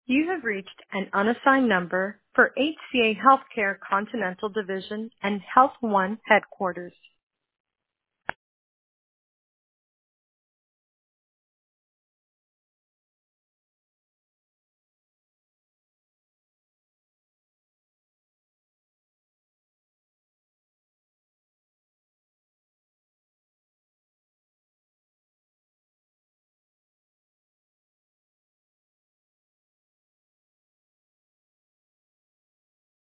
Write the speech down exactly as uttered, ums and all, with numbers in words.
You have reached an unassigned number for H C A Healthcare Continental Division and Health One Headquarters.